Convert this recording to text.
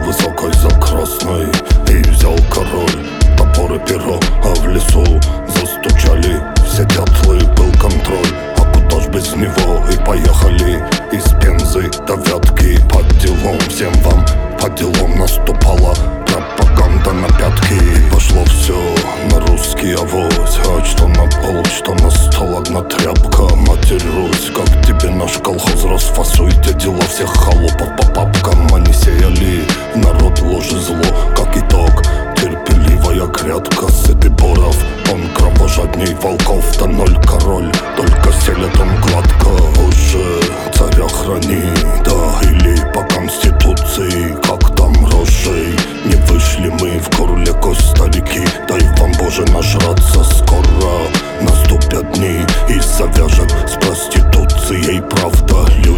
высокой за красной. И взял король топор и перо, а в лесу застучали все дятлы. Был контроль, а куда ж без него? И поехали из Пензы до Вятки. По делам, всем вам по делам. Наступала пропаганда на пятки. И пошло все на русский авось. А что на пол, что на стол, одна тряпка. Матерь Русь, как тебе наш колхоз расфасуйте дела всех холопов по папкам. Они сеяли в народ ложь и зло. Как итог, терпеливая грядка. Сытый Боров, он кровожадней волков. Да ноль король, только селит он гладко. Боже, царя храни, да, или по конституции, как там рожей. Не вышли мы в горле кость старики. Дай вам, Боже, нажраться скоро. Наступят дни и завяжет с проституцией. Правда,